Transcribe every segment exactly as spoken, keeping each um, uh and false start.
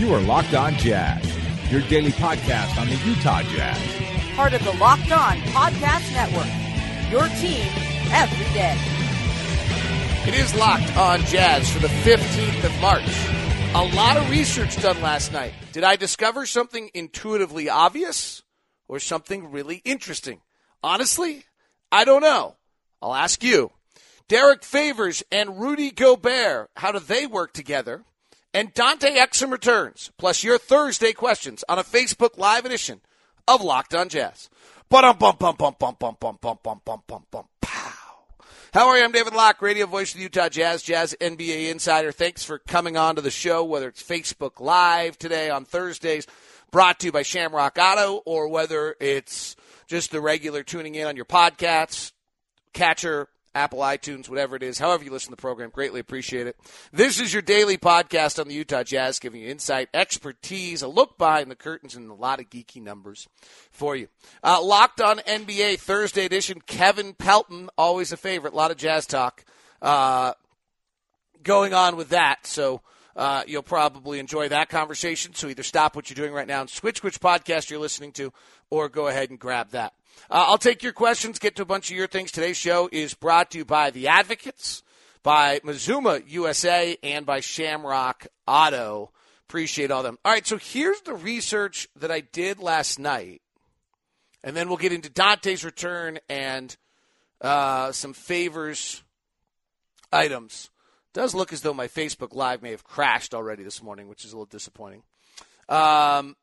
You are Locked On Jazz, your daily podcast on the Utah Jazz. Part of the Locked On Podcast Network, your team every day. It is Locked On Jazz for the fifteenth of March. A lot of research done last night. Did I discover something intuitively obvious or something really interesting? Honestly, I don't know. I'll ask you. Derek Favors and Rudy Gobert, how do they work together? And Dante Exum returns, plus your Thursday questions on a Facebook Live edition of Locked On Jazz. Bum bum bum bum bum bum bum bum bum bum bum bum pow. How are you? I'm David Locke, radio voice of the Utah Jazz, Jazz N B A insider. Thanks for coming on to the show, whether it's Facebook Live today on Thursdays, brought to you by Shamrock Auto, or whether it's just the regular tuning in on your podcasts, catcher, Apple, iTunes, whatever it is, however you listen to the program, greatly appreciate it. This is your daily podcast on the Utah Jazz, giving you insight, expertise, a look behind the curtains, and a lot of geeky numbers for you. Uh, Locked On N B A Thursday edition, Kevin Pelton, always a favorite, a lot of jazz talk uh, going on with that, so uh, you'll probably enjoy that conversation, so either stop what you're doing right now and switch which podcast you're listening to, or go ahead and grab that. Uh, I'll take your questions, get to a bunch of your things. Today's show is brought to you by The Advocates, by Mazuma U S A, and by Shamrock Auto. Appreciate all of them. All right, so here's the research that I did last night, and then we'll get into Dante's return and uh, some Favors items. It does look as though my Facebook Live may have crashed already this morning, which is a little disappointing. Um,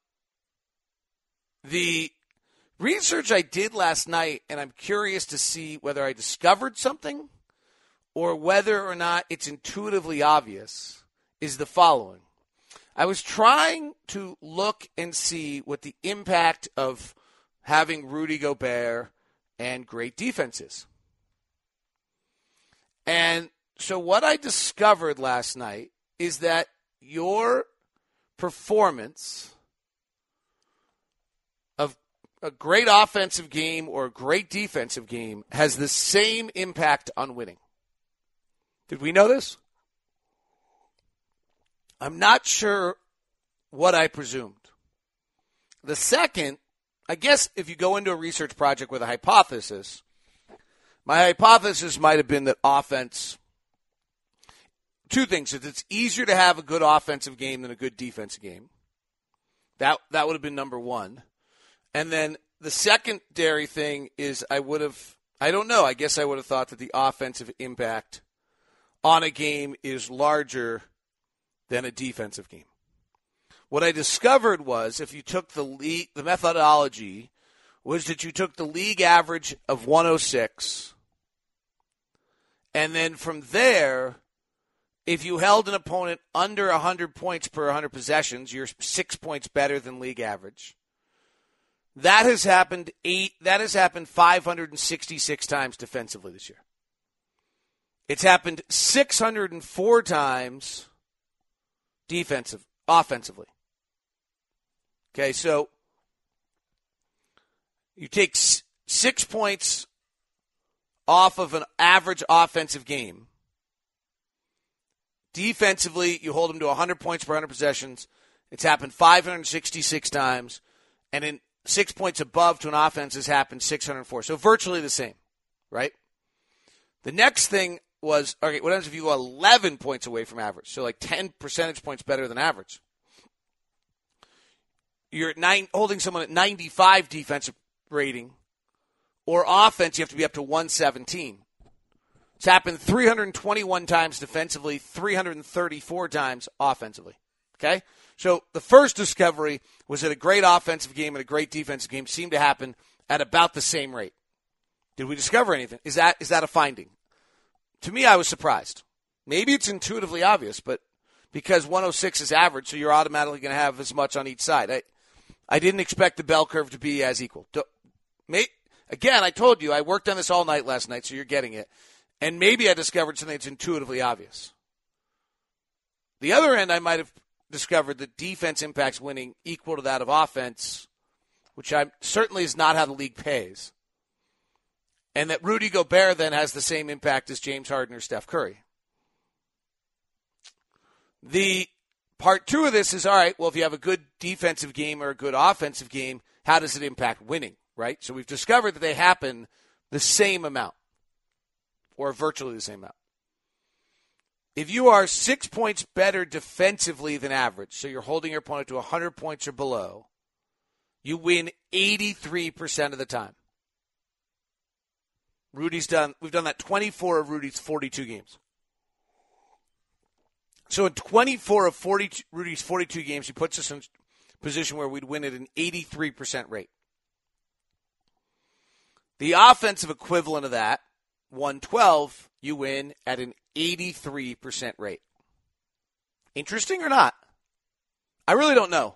the research I did last night, and I'm curious to see whether I discovered something or whether or not it's intuitively obvious, is the following. I was trying to look and see what the impact of having Rudy Gobert and great defense is. And so what I discovered last night is that your performance of a great offensive game or a great defensive game has the same impact on winning. Did we know this? I'm not sure what I presumed. The second, I guess if you go into a research project with a hypothesis, my hypothesis might have been that offense, two things, is it's easier to have a good offensive game than a good defensive game. That that would have been number one. And then the secondary thing is I would have, I don't know, I guess I would have thought that the offensive impact on a game is larger than a defensive game. What I discovered was if you took the league, the methodology was that you took the league average of one oh six, and then from there, if you held an opponent under one hundred points per one hundred possessions, you're six points better than league average. That has happened eight. That has happened five hundred sixty-six times defensively this year. It's happened six hundred four times defensive, offensively. Okay, so you take s- six points off of an average offensive game. Defensively, you hold them to one hundred points per one hundred possessions. It's happened five hundred sixty-six times, and in six points above to an offense has happened six hundred four. So virtually the same, right? The next thing was, okay, what happens if you go eleven points away from average? So like ten percentage points better than average. You're at nine, holding someone at ninety-five defensive rating, or offense, you have to be up to one seventeen. It's happened three hundred twenty-one times defensively, three hundred thirty-four times offensively. Okay? So the first discovery was that a great offensive game and a great defensive game seemed to happen at about the same rate. Did we discover anything? Is that is that a finding? To me, I was surprised. Maybe it's intuitively obvious, but because one oh six is average, so you're automatically going to have as much on each side. I, I didn't expect the bell curve to be as equal. May, again, I told you, I worked on this all night last night, so you're getting it. And maybe I discovered something that's intuitively obvious. The other end, I might have discovered that defense impacts winning equal to that of offense, which I certainly is not how the league pays. And that Rudy Gobert then has the same impact as James Harden or Steph Curry. The part two of this is, all right, well, if you have a good defensive game or a good offensive game, how does it impact winning, right? So we've discovered that they happen the same amount or virtually the same amount. If you are six points better defensively than average, so you're holding your opponent to one hundred points or below, you win eighty-three percent of the time. Rudy's done, we've done that twenty-four of Rudy's forty-two games. So in twenty-four of forty, Rudy's forty-two games, he puts us in a position where we'd win at an eighty-three percent rate. The offensive equivalent of that, one twelve, you win at an eighty-three percent rate. Interesting or not? I really don't know.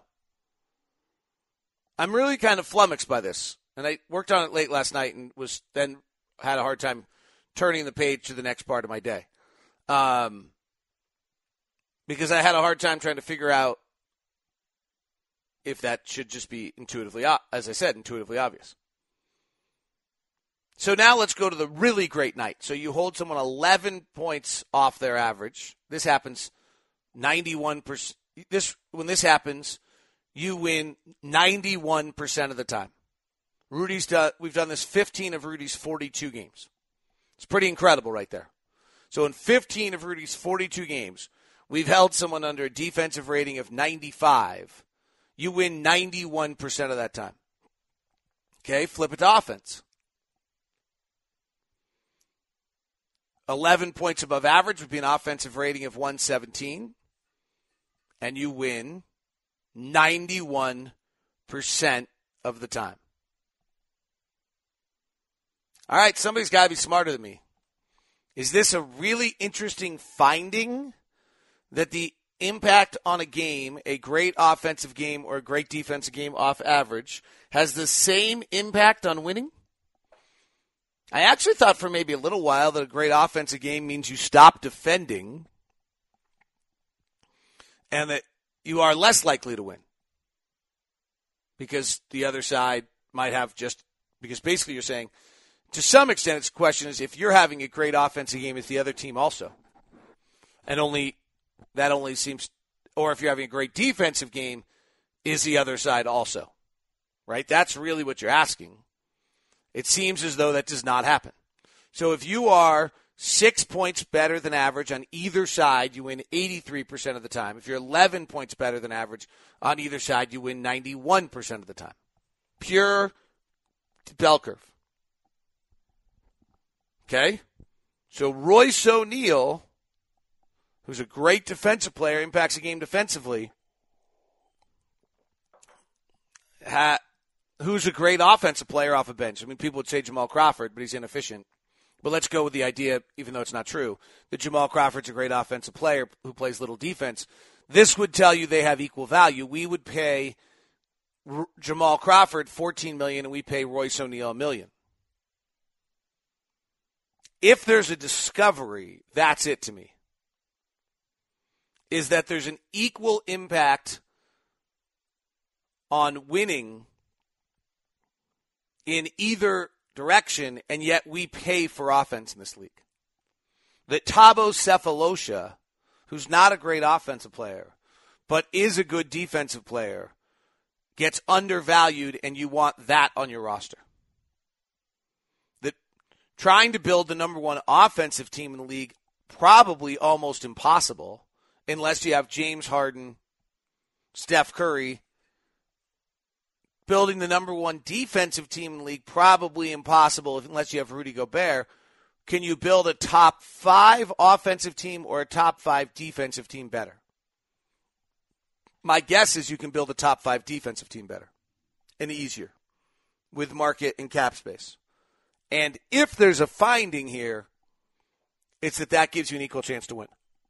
I'm really kind of flummoxed by this. And I worked on it late last night and was then had a hard time turning the page to the next part of my day. Um, because I had a hard time trying to figure out if that should just be intuitively, as I said, intuitively obvious. So now let's go to the really great night. So you hold someone eleven points off their average. This happens ninety-one percent. This when this happens, you win ninety-one percent of the time. Rudy's done, we've done this fifteen of Rudy's forty-two games. It's pretty incredible right there. So in fifteen of Rudy's forty-two games, we've held someone under a defensive rating of ninety-five. You win ninety-one percent of that time. Okay, flip it to offense. eleven points above average would be an offensive rating of one seventeen. And you win ninety-one percent of the time. All right, somebody's got to be smarter than me. Is this a really interesting finding that the impact on a game, a great offensive game or a great defensive game off average, has the same impact on winning? I actually thought for maybe a little while that a great offensive game means you stop defending and that you are less likely to win because the other side might have just – because basically you're saying to some extent it's the question is if you're having a great offensive game, is the other team also? And only that only seems – or if you're having a great defensive game, is the other side also? Right? That's really what you're asking. It seems as though that does not happen. So if you are six points better than average on either side, you win eighty-three percent of the time. If you're eleven points better than average on either side, you win ninety-one percent of the time. Pure bell curve. Okay? So Royce O'Neal, who's a great defensive player, impacts a game defensively, ha- who's a great offensive player off a bench. I mean, people would say Jamal Crawford, but he's inefficient. But let's go with the idea, even though it's not true, that Jamal Crawford's a great offensive player who plays little defense. This would tell you they have equal value. We would pay R- Jamal Crawford fourteen million dollars and we pay Royce O'Neal a million. If there's a discovery, that's it to me. Is that there's an equal impact on winning in either direction, and yet we pay for offense in this league. That Thabo Sefolosha, who's not a great offensive player, but is a good defensive player, gets undervalued, and you want that on your roster. That trying to build the number one offensive team in the league, probably almost impossible, unless you have James Harden, Steph Curry. Building the number one defensive team in the league, probably impossible unless you have Rudy Gobert. Can you build a top five offensive team or a top five defensive team better? My guess is you can build a top five defensive team better and easier with market and cap space. And if there's a finding here, it's that that gives you an equal chance to win.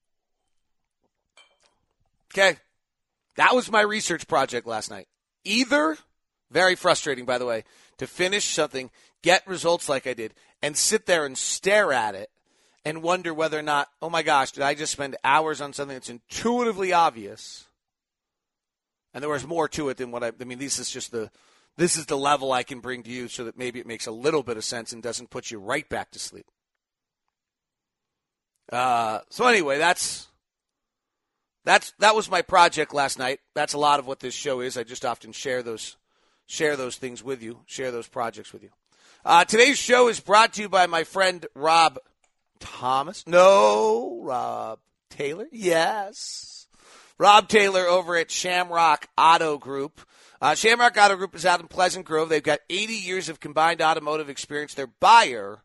Okay. That was my research project last night. Either... Very frustrating, by the way, to finish something, get results like I did, and sit there and stare at it and wonder whether or not, oh my gosh, did I just spend hours on something that's intuitively obvious? And there was more to it than what I, I mean, this is just the, this is the level I can bring to you so that maybe it makes a little bit of sense and doesn't put you right back to sleep. Uh, so anyway, that's, that's that was my project last night. That's a lot of what this show is. I just often share those share those things with you, share those projects with you. Uh, today's show is brought to you by my friend Rob Thomas. No, Rob Taylor. Yes. Rob Taylor over at Shamrock Auto Group. Uh, Shamrock Auto Group is out in Pleasant Grove. They've got eighty years of combined automotive experience. Their buyer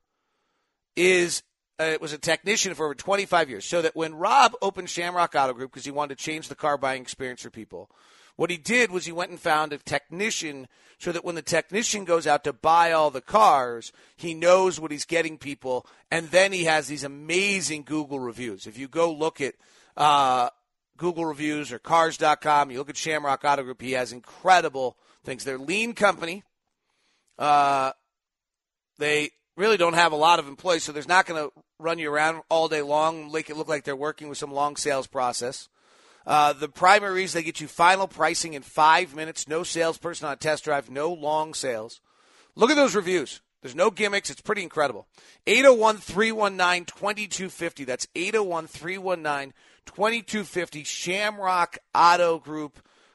is uh, it was a technician for over twenty-five years. So that when Rob opened Shamrock Auto Group because he wanted to change the car buying experience for people, what he did was he went and found a technician so that when the technician goes out to buy all the cars, he knows what he's getting people, and then he has these amazing Google reviews. If you go look at uh, Google reviews or cars dot com, you look at Shamrock Auto Group, he has incredible things. They're a lean company. Uh, they really don't have a lot of employees, so there's not going to run you around all day long, make it look like they're working with some long sales process. Uh, the primary reason they get you final pricing in five minutes, no salesperson on a test drive, no long sales. Look at those reviews. There's no gimmicks. It's pretty incredible. eight oh one, three one nine, two two five oh. That's eight oh one, three one nine, two two five oh. Shamrock Auto Group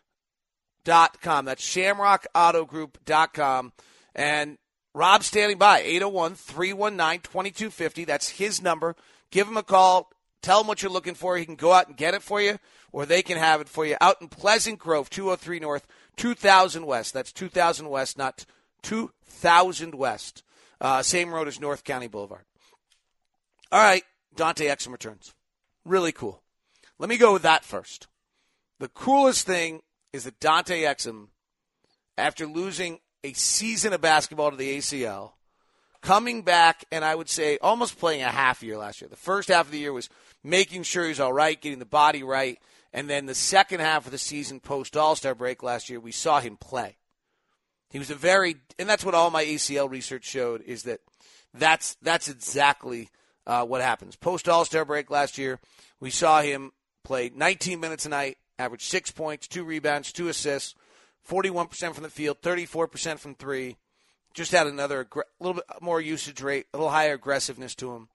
dot com. That's Shamrock Auto Group dot com. And Rob's standing by. eight oh one, three one nine, two two five oh. That's his number. Give him a call. Tell him what you're looking for. He can go out and get it for you, or they can have it for you out in Pleasant Grove, two oh three North, two thousand West. That's two thousand West, not two thousand West. Uh, same road as North County Boulevard. All right, Dante Exum returns. Really cool. Let me go with that first. The coolest thing is that Dante Exum, after losing a season of basketball to the A C L, coming back and I would say almost playing a half year last year. The first half of the year was making sure he was all right, getting the body right. And then the second half of the season post All-Star break last year, we saw him play. He was a very – and that's what all my A C L research showed, is that that's, that's exactly uh, what happens. Post All-Star break last year, we saw him play nineteen minutes a night, average six points, two rebounds, two assists, forty-one percent from the field, thirty-four percent from three. Just had another a little bit more usage rate, a little higher aggressiveness to him.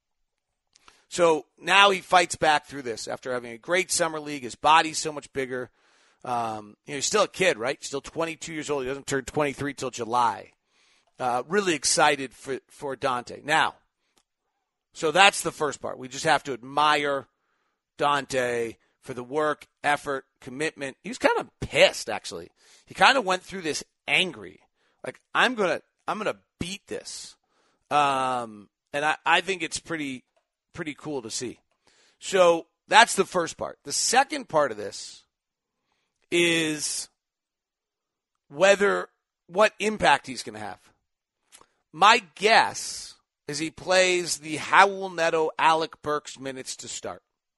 So now he fights back through this after having a great summer league. His body's so much bigger. Um, you know, he's still a kid, right? He's still twenty-two years old. He doesn't turn twenty-three till July. Uh, really excited for, for Dante. Now, so that's the first part. We just have to admire Dante for the work, effort, commitment. He was kind of pissed, actually. He kind of went through this angry. Like, I'm going to I'm gonna beat this. Um, and I, I think it's pretty pretty cool to see. So that's the first part. The second part of this is whether what impact he's going to have. My guess is he plays the Howell Neto, Alec Burks minutes to start.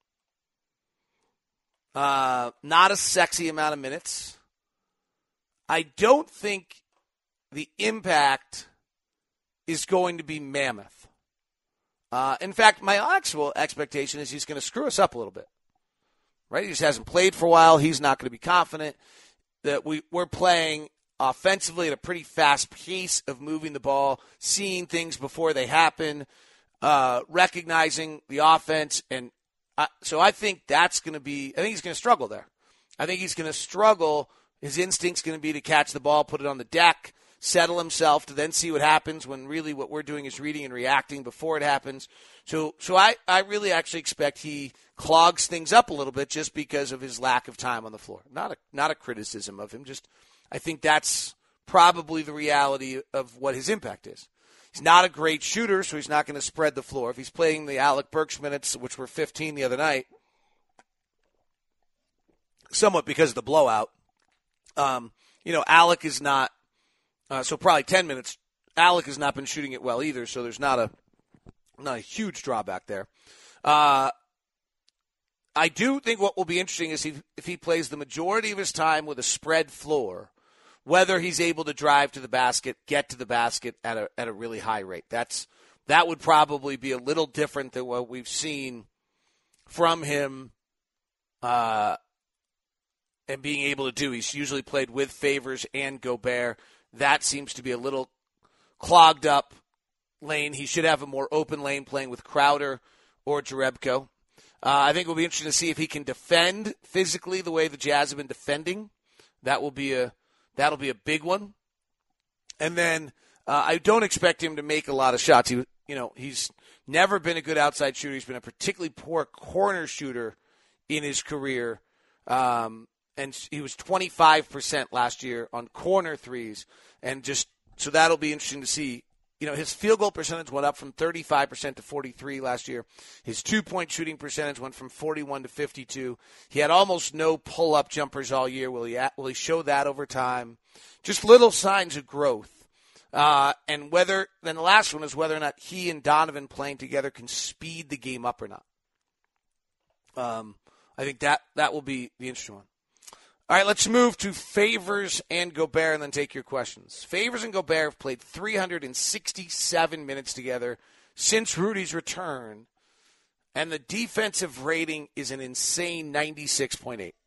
Uh, not a sexy amount of minutes. I don't think the impact is going to be mammoth. Uh, in fact, my actual expectation is he's going to screw us up a little bit. Right? He just hasn't played for a while. He's not going to be confident that we, we're playing offensively at a pretty fast pace of moving the ball, seeing things before they happen, uh, recognizing the offense. And uh, so I think that's going to be – I think he's going to struggle there. I think he's going to struggle. His instinct's going to be to catch the ball, put it on the deck, settle himself to then see what happens when really what we're doing is reading and reacting before it happens. So so I, I really actually expect he clogs things up a little bit just because of his lack of time on the floor. Not a not a criticism of him. Just I think that's probably the reality of what his impact is. He's not a great shooter, so he's not going to spread the floor. If he's playing the Alec Burks minutes, which were fifteen the other night, somewhat because of the blowout, um, you know, Alec is not Uh, so probably ten minutes. Alec has not been shooting it well either, so there's not a not a huge drawback there. Uh, I do think what will be interesting is if, if he plays the majority of his time with a spread floor, whether he's able to drive to the basket, get to the basket at a at a really high rate. That's that would probably be a little different than what we've seen from him uh, and being able to do. He's usually played with Favors and Gobert. That seems to be a little clogged up lane. He should have a more open lane playing with Crowder or Jerebko. Uh, I think it will be interesting to see if he can defend physically the way the Jazz have been defending. That will be a that'll be a big one. And then uh, I don't expect him to make a lot of shots. He, you know, he's never been a good outside shooter. He's been a particularly poor corner shooter in his career. Um, and he was twenty-five percent last year on corner threes. And just so that'll be interesting to see. You know, his field goal percentage went up from thirty-five percent to forty-three last year. His two-point shooting percentage went from forty-one to fifty-two. He had almost no pull-up jumpers all year. Will he, will he show that over time? Just little signs of growth. Uh, and whether, then the last one is whether or not he and Donovan playing together can speed the game up or not. Um, I think that, that will be the interesting one. All right, let's move to Favors and Gobert and then take your questions. Favors and Gobert have played three hundred sixty-seven minutes together since Rudy's return, and the defensive rating is an insane ninety-six point eight.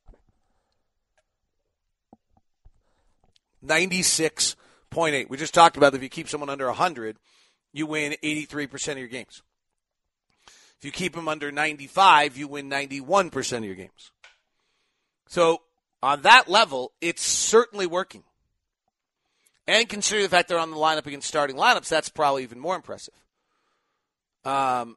ninety-six point eight. We just talked about that if you keep someone under one hundred, you win eighty-three percent of your games. If you keep them under ninety-five, you win ninety-one percent of your games. So, on that level, it's certainly working. And considering the fact they're on the lineup against starting lineups, that's probably even more impressive. Um,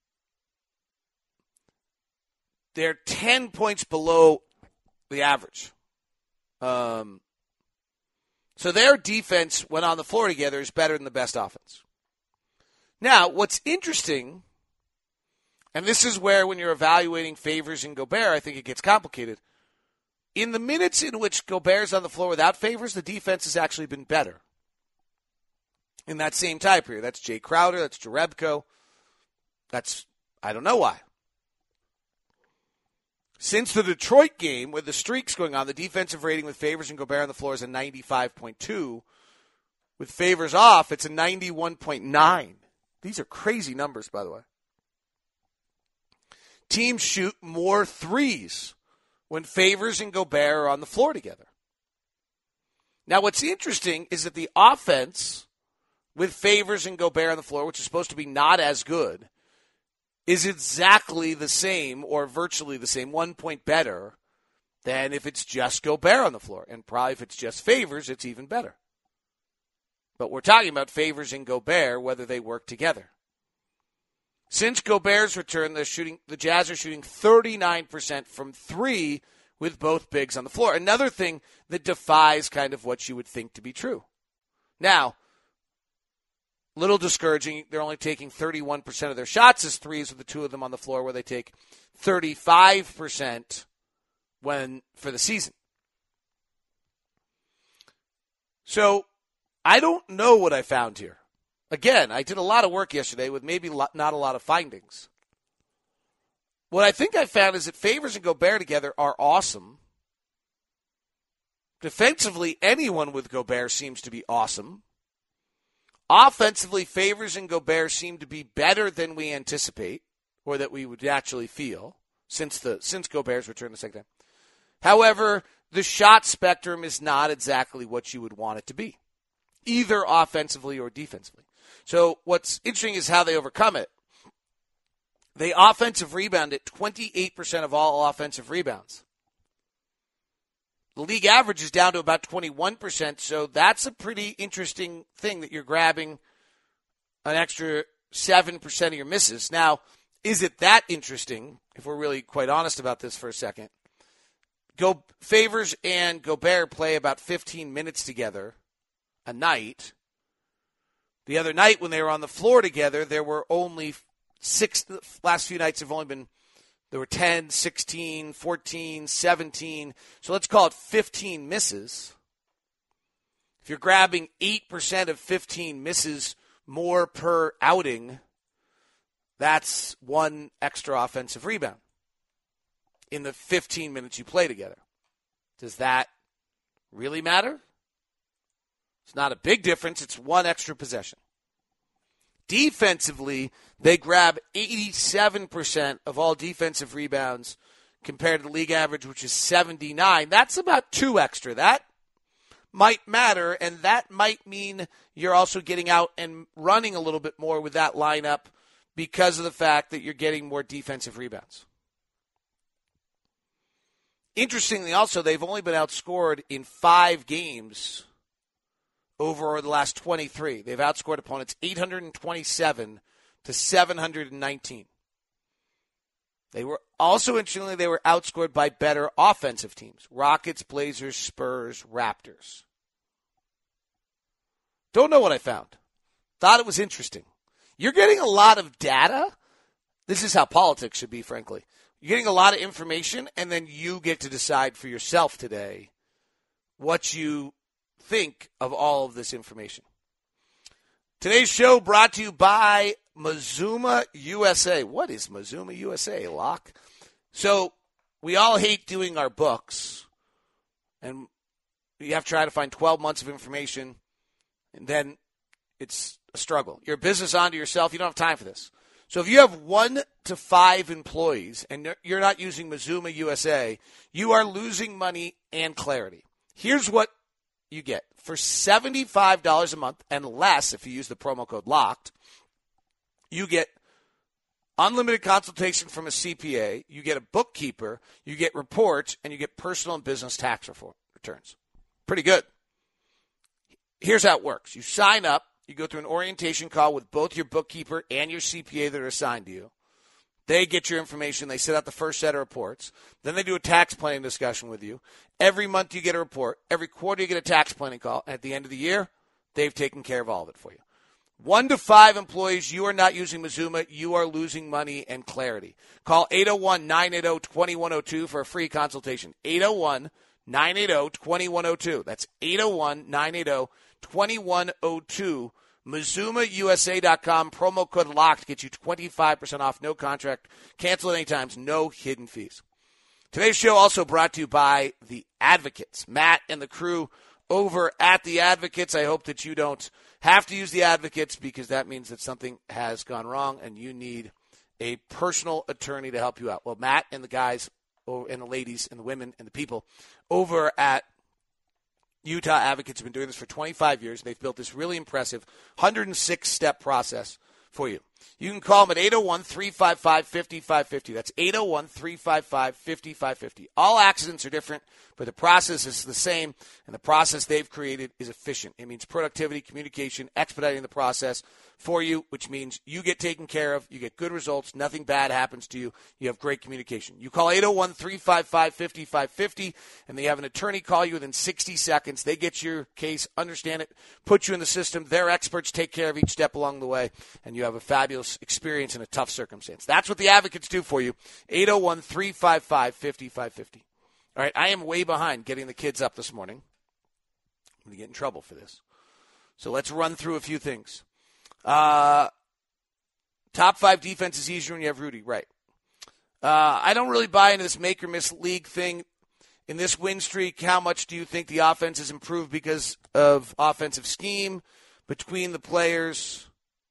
they're ten points below the average. Um, so their defense, when on the floor together, is better than the best offense. Now, what's interesting, and this is where when you're evaluating Favors and Gobert, I think it gets complicated. In the minutes in which Gobert's on the floor without Favors, the defense has actually been better. In that same time period. That's Jay Crowder, that's Jerebko. That's, I don't know why. Since the Detroit game, where the streak's going on, the defensive rating with Favors and Gobert on the floor is a ninety-five point two. With Favors off, it's a ninety-one point nine. These are crazy numbers, by the way. Teams shoot more threes when Favors and Gobert are on the floor together. Now, what's interesting is that the offense with Favors and Gobert on the floor, which is supposed to be not as good, is exactly the same or virtually the same, one point better than if it's just Gobert on the floor. And probably if it's just Favors, it's even better. But we're talking about Favors and Gobert, whether they work together. Since Gobert's return, they're shooting, the Jazz are shooting thirty-nine percent from three with both bigs on the floor. Another thing that defies kind of what you would think to be true. Now, little discouraging, they're only taking thirty-one percent of their shots as threes with the two of them on the floor, where they take thirty-five percent when for the season. So, I don't know what I found here. Again, I did a lot of work yesterday with maybe not a lot of findings. What I think I found is that Favors and Gobert together are awesome. Defensively, anyone with Gobert seems to be awesome. Offensively, Favors and Gobert seem to be better than we anticipate, or that we would actually feel, since the since Gobert's return the second time. However, the shot spectrum is not exactly what you would want it to be, either offensively or defensively. So what's interesting is how they overcome it. They offensive rebound at twenty-eight percent of all offensive rebounds. The league average is down to about twenty-one percent, so that's a pretty interesting thing that you're grabbing an extra seven percent of your misses. Now, is it that interesting, if we're really quite honest about this for a second? Go Favors and Gobert play about fifteen minutes together a night. The other night when they were on the floor together, there were only six, the last few nights have only been, there were ten, sixteen, fourteen, seventeen. So let's call it fifteen misses. If you're grabbing eight percent of fifteen misses more per outing, that's one extra offensive rebound in the fifteen minutes you play together. Does that really matter? It's not a big difference. It's one extra possession. Defensively, they grab eighty-seven percent of all defensive rebounds compared to the league average, which is seventy-nine. That's about two extra. That might matter, and that might mean you're also getting out and running a little bit more with that lineup because of the fact that you're getting more defensive rebounds. Interestingly, also, they've only been outscored in five games over the last twenty-three. They've outscored opponents eight hundred twenty-seven to seven hundred nineteen. They were also, interestingly, they were outscored by better offensive teams. Rockets, Blazers, Spurs, Raptors. Don't know what I found. Thought it was interesting. You're getting a lot of data. This is how politics should be, frankly. You're getting a lot of information, and then you get to decide for yourself today what you think of all of this information. Today's show brought to you by Mazuma U S A. What is Mazuma U S A, Locke? So we all hate doing our books, and you have to try to find twelve months of information, and then it's a struggle. You're a business onto yourself. You don't have time for this. So if you have one to five employees and you're not using Mazuma U S A, you are losing money and clarity. Here's what you get. For seventy-five dollars a month and less, if you use the promo code LOCKED, you get unlimited consultation from a C P A, you get a bookkeeper, you get reports, and you get personal and business tax returns. Pretty good. Here's how it works. You sign up. You go through an orientation call with both your bookkeeper and your C P A that are assigned to you. They get your information. They set out the first set of reports. Then they do a tax planning discussion with you. Every month you get a report. Every quarter you get a tax planning call. And at the end of the year, they've taken care of all of it for you. One to five employees, you are not using Mazuma. You are losing money and clarity. Call eight oh one, nine eight oh, two one oh two for a free consultation. eight oh one, nine eight oh, two one oh two. That's eight oh one, nine eight oh, two one oh two. Mazuma U S A dot com, promo code LOCKED, gets you twenty-five percent off, no contract, cancel at any time, no hidden fees. Today's show also brought to you by The Advocates. Matt and the crew over at The Advocates. I hope that you don't have to use The Advocates because that means that something has gone wrong and you need a personal attorney to help you out. Well, Matt and the guys and the ladies and the women and the people over at Utah Advocates have been doing this for twenty-five years. They've built this really impressive one hundred six step process for you. You can call them at eight oh one, three five five, five five five oh. That's eight oh one, three five five, five five five oh. All accidents are different, but the process is the same, and the process they've created is efficient. It means productivity, communication, expediting the process for you, which means you get taken care of, you get good results, nothing bad happens to you, you have great communication. You call eight oh one, three five five, five five five oh, and they have an attorney call you within sixty seconds. They get your case, understand it, put you in the system. Their experts take care of each step along the way, and you have a fabulous experience in a tough circumstance. That's what the Advocates do for you. eight oh one, three five five, five five five oh. All right, I am way behind getting the kids up this morning. I'm going to get in trouble for this. So let's run through a few things. Uh, top five defense is easier when you have Rudy, right. Uh, I don't really buy into this make or miss league thing. In this win streak, how much do you think the offense has improved because of offensive scheme between the players?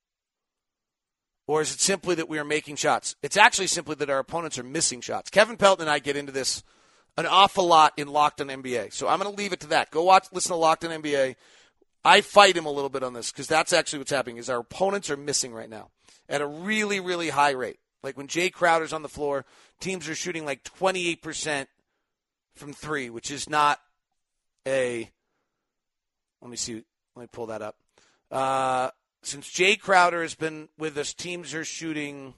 Or is it simply that we are making shots? It's actually simply that our opponents are missing shots. Kevin Pelton and I get into this an awful lot in Locked On N B A. So I'm going to leave it to that. Go watch, listen to Locked On N B A. I fight him a little bit on this because that's actually what's happening is our opponents are missing right now at a really, really high rate. Like when Jay Crowder's on the floor, teams are shooting like twenty-eight percent from three, which is not a – let me see. Let me pull that up. Uh, since Jay Crowder has been with us, teams are shooting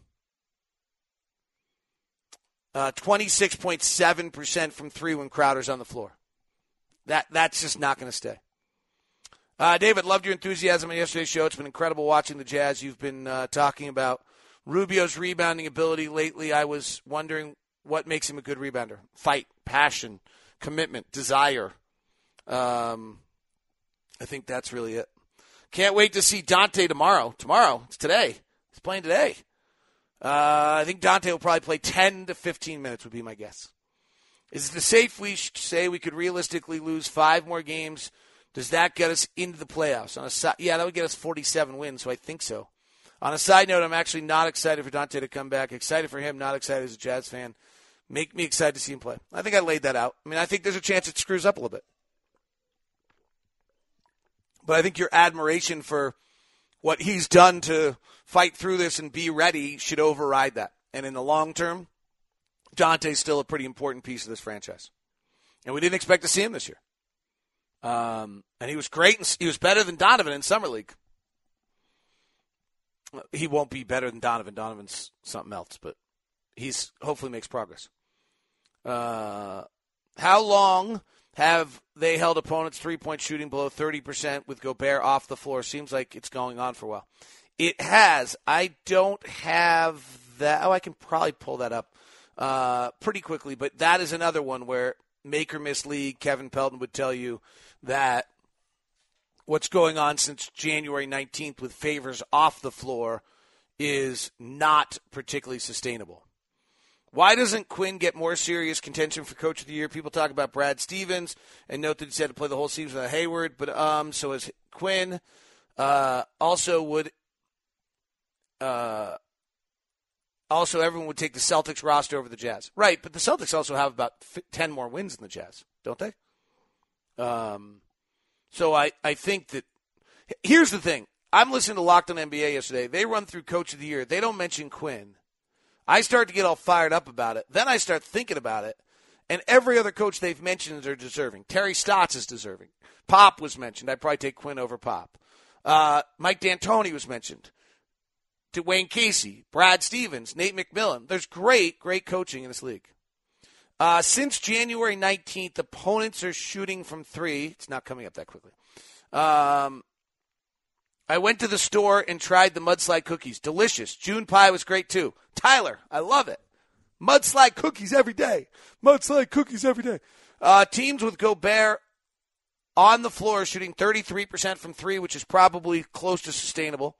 uh, twenty-six point seven percent from three when Crowder's on the floor. That That's just not going to stay. Uh, David, loved your enthusiasm on yesterday's show. It's been incredible watching the Jazz. You've been uh, talking about Rubio's rebounding ability lately. I was wondering what makes him a good rebounder. Fight, passion, commitment, desire. Um, I think that's really it. Can't wait to see Dante tomorrow. Tomorrow. It's today. He's playing today. Uh, I think Dante will probably play ten to fifteen minutes would be my guess. Is it safe we say we could realistically lose five more games? Does that get us into the playoffs? On a si- yeah, that would get us forty-seven wins, so I think so. On a side note, I'm actually not excited for Dante to come back. Excited for him, not excited as a Jazz fan. Make me excited to see him play. I think I laid that out. I mean, I think there's a chance it screws up a little bit. But I think your admiration for what he's done to fight through this and be ready should override that. And in the long term, Dante's still a pretty important piece of this franchise. And we didn't expect to see him this year. Um, and he was great. And he was better than Donovan in Summer League. He won't be better than Donovan. Donovan's something else, but he's hopefully makes progress. Uh, how long have they held opponents' three-point shooting below thirty percent with Gobert off the floor? Seems like it's going on for a while. It has. I don't have that. Oh, I can probably pull that up uh, pretty quickly, but that is another one where make or miss league, Kevin Pelton would tell you that what's going on since January nineteenth with Favors off the floor is not particularly sustainable. Why doesn't Quinn get more serious contention for Coach of the Year? People talk about Brad Stevens and note that he's had to play the whole season with Hayward, but um, so is Quinn. Uh, also, would uh, also everyone would take the Celtics roster over the Jazz, right? But the Celtics also have about ten more wins than the Jazz, don't they? Um, so I, I think that here's the thing. I'm listening to Locked On N B A yesterday. They run through Coach of the Year. They don't mention Quinn. I start to get all fired up about it. Then I start thinking about it, and every other coach they've mentioned are deserving. Terry Stotts is deserving. Pop was mentioned. I'd probably take Quinn over Pop. Uh, Mike D'Antoni was mentioned. Dwayne Casey, Brad Stevens, Nate McMillan. There's great, great coaching in this league. Uh, since January nineteenth, opponents are shooting from three. It's not coming up that quickly. Um, I went to the store and tried the mudslide cookies. Delicious. June pie was great, too. Tyler, I love it. Mudslide cookies every day. Mudslide cookies every day. Uh, teams with Gobert on the floor shooting thirty-three percent from three, which is probably close to sustainable.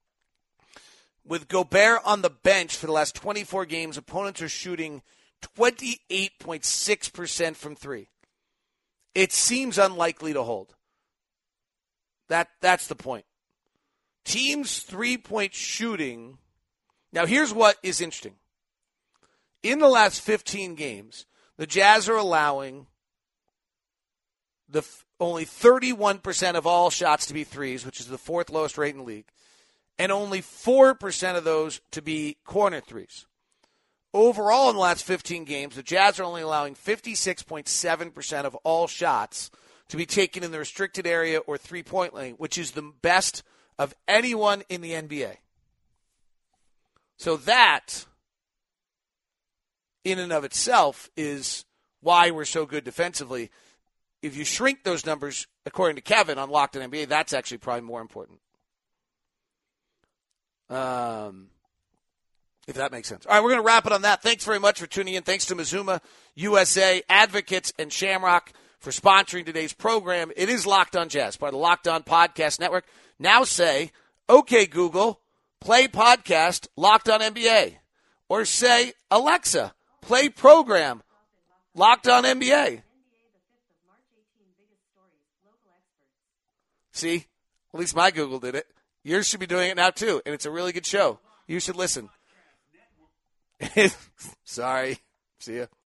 With Gobert on the bench for the last twenty-four games, opponents are shooting twenty-eight point six percent from three. It seems unlikely to hold. That That's the point. Teams' three-point shooting. Now, here's what is interesting. In the last fifteen games, the Jazz are allowing the only thirty-one percent of all shots to be threes, which is the fourth lowest rate in the league, and only four percent of those to be corner threes. Overall, in the last fifteen games, the Jazz are only allowing fifty-six point seven percent of all shots to be taken in the restricted area or three-point lane, which is the best of anyone in the N B A. So that, in and of itself, is why we're so good defensively. If you shrink those numbers, according to Kevin on Locked On N B A, that's actually probably more important. Um, if that makes sense. All right, we're going to wrap it on that. Thanks very much for tuning in. Thanks to Mazuma, U S A, Advocates, and Shamrock for sponsoring today's program. It is Locked On Jazz, part of the Locked On Podcast Network. Now say, okay, Google, play podcast Locked On N B A. Or say, Alexa, play program Locked On N B A. See, at least my Google did it. Yours should be doing it now, too, and it's a really good show. You should listen. Sorry. See ya.